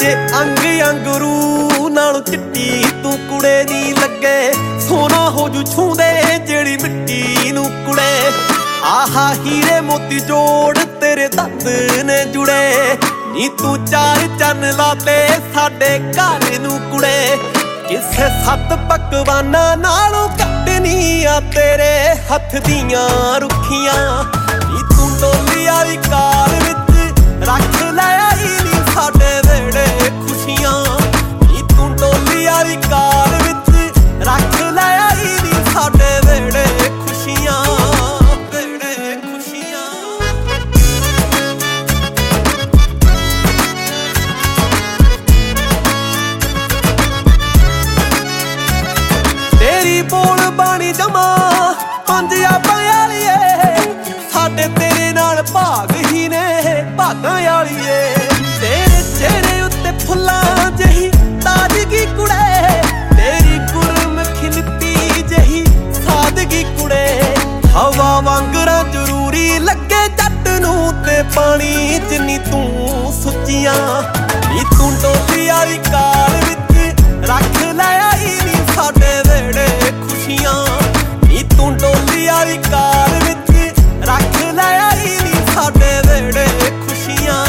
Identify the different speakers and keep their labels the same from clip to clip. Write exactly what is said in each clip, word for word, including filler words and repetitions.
Speaker 1: ਜੇ ਅੰਗ ਅੰਗਰੂ ਨਾਲੋਂ ਚਿੱਟੀ ਤੂੰ ਕੁੜੇ ਨੀ ਲੱਗੇ, ਸੋਨਾ ਹੋ ਜੂ ਛੂੰਦੇ ਜਿਹੜੀ ਮਿੱਟੀ ਨੂੰ ਕੁੜੇ। ਆਹਾ ਹੀਰੇ ਮੋਤੀ ਜੋੜ ਤੇਰੇ ਦੰਦ ਨੇ ਜੁੜੇ, ਨੀ ਤੂੰ ਚਾਰ ਚੰਨ ਲਾਤੇ ਸਾਡੇ ਘਰ ਨੂੰ ਕੁੜੇ। ਕਿਸੇ ਸੱਤ ਪਕਵਾਨਾਂ ਨਾਲੋਂ ਘੱਟ ਨੀ ਆ ਤੇਰੇ ਹੱਥ ਦੀਆਂ ਰੁੱਖੀਆਂ। ਨੀ ਤੂੰ ਡੋਲੀ ਵਾਲੀ ਕਾਰ ਵਿੱਚ ਰੱਖ ਲੈ ਆਈ ਨੀ ਸਾਡੇ ਵੇੜੇ ਖੁਸ਼ੀਆਂ। ਨੀ ਤੂੰ ਡੋਲੀ ਵਾਲੀ ਕਾਰ ਵਿੱਚ ਰੱਖ ਲੈ ਆਈ ਨੀ ਸਾਡੇ ਵੇੜੇ ਖੁਸ਼ੀਆਂ, ਵੇੜੇ ਖੁਸ਼ੀਆਂ। ਤੇਰੀ ਬੋਲ ਬਾਣੀ ਜਮਾ ਪੰਜਾਬਾਂ ਵਾਲੀਏ, ਸਾਡੇ ਤੇਰੇ ਨਾਲ ਭਾਗ ਹੀ ਨੇ ਭਾਗਾਂ ਵਾਲੀਏ। ਤੇਰੇ ਚਿਹਰੇ ਉੱਤੇ ਫੁੱਲਾਂ ਜਿਹੀ ਤਾਜ਼ਗੀ ਕੁੜੇ, ਤੇਰੀ ਗੁਰਮੁਖੀ ਲਿਪੀ ਜਿਹੀ ਸਾਦਗੀ ਕੁੜੇ। ਹਵਾ ਵਾਂਗਰਾਂ ਜ਼ਰੂਰੀ ਲੱਗੇ ਜੱਟ ਨੂੰ ਤੇ ਪਾਣੀ ਜਿੰਨੀ ਤੂੰ ਸੁੱਚੀਆਂ। ਨੀ ਤੂੰ ਡੋਲੀ ਵਾਲੀ ਕਾਰ ਵਿੱਚ ਰੱਖ ਲੈ ਆਈ ਨੀ ਸਾਡੇ ਵੇੜੇ ਖੁਸ਼ੀਆਂ। ਨੀ ਤੂੰ ਡੋਲੀ ਵਾਲੀ ਕਾਰ ਵਿੱਚ ਰੱਖ ਲੈ ਆਈ ਨੀ ਸਾਡੇ ਵੇੜੇ ਖੁਸ਼ੀਆਂ।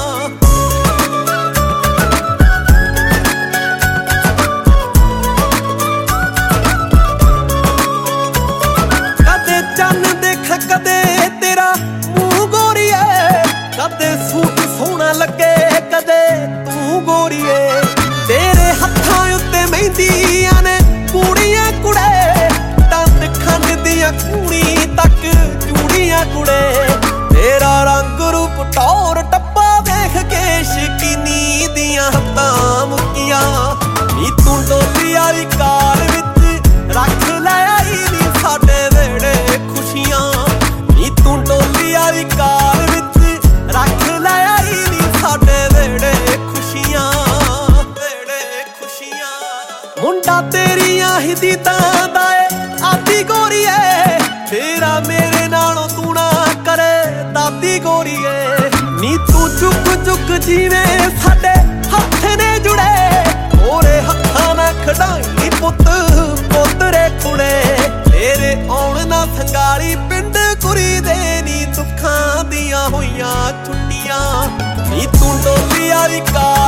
Speaker 1: ਕਦੇ ਚੰਨ ਦੇਖਾਂ ਕਦੇ ਤੇਰਾ ਮੂੰਹ ਗੋਰੀਏ, ਕਦੇ ਸੂਟ ਸੋਹਣਾ ਲੱਗੇ ਕਦੇ ਤੂੰ ਗੋਰੀਏ। ਤੇਰੇ ਹੱਥਾਂ ਉੱਤੇ ਮਹਿੰਦੀਆਂ ਨੇ ਕੁੜੀਆਂ ਕੁੜੇ, ਦੰਦ ਖੰਡ ਦੀਆਂ ਕੂਣੀ ਤੱਕ ਚੂੜੀਆਂ ਕੁੜੇ। ਤੇਰਾ ਰੰਗ ਰੂਪ ਟੌਰ ਟੱਪਾ ਵੇਖ ਕੇ ਸ਼ਕੀਨੀ ਦੀਆਂ ਹੱਥਾਂ ਮੁੱਕੀਆਂ। ਨੀ ਤੂੰ ਡੋਲੀ ਵਾਲੀ ਕਾਰ ਵਿੱਚ ਰੱਖ ਲੈ ਆਈ ਨੀ ਸਾਡੇ ਵੇੜੇ ਖੁਸ਼ੀਆਂ। ਨੀ ਤੂੰ ਡੋਲੀ ਵਾਲੀ ਕਾਰ ਵਿੱਚ ਰੱਖ ਲੈ ਆਈ ਨੀ ਸਾਡੇ ਵੇੜੇ ਖੁਸ਼ੀਆਂ, ਵੇੜੇ ਖੁਸ਼ੀਆਂ। ਮੁੰਡਾ ਤੇਰੀਆਂ ਹੀ ਦੀਦਾਂ ਦਾ ਏ ਆਦੀ ਗੋਰੀਏ, ਤੇਰਾ ਮੇਰੇ ਨਾਲੋਂ ਤੂੰ ਨਾ ਕਰੇ ਦਾਦੀ ਗੋਰੀਏ। ਨੀ ਤੂੰ ਚੁੱਕ ਚੁੱਕ ਜੀਵੇਂ ਸਾਡੇ ਹੱਥ ਨੇ ਜੁੜੇ, ਹੋਰੇ ਹੱਥਾਂ ਨਾਲ ਖੜਾਈ ਪੁੱਤ ਪੋਤਰੇ ਕੁੜੇ। ਤੇਰੇ ਆਉਣ ਨਾ ਸੰਗਾਲੀ ਪਿੰਡ ਕੁੜੀ ਦੇ ਨੀ ਦੁੱਖਾਂ ਦੀਆਂ ਹੋਈਆਂ ਛੁੱਟੀਆਂ। ਨੀ ਤੂੰ ਡੋਲੀ ਵਾਲੀ ਕਾਰ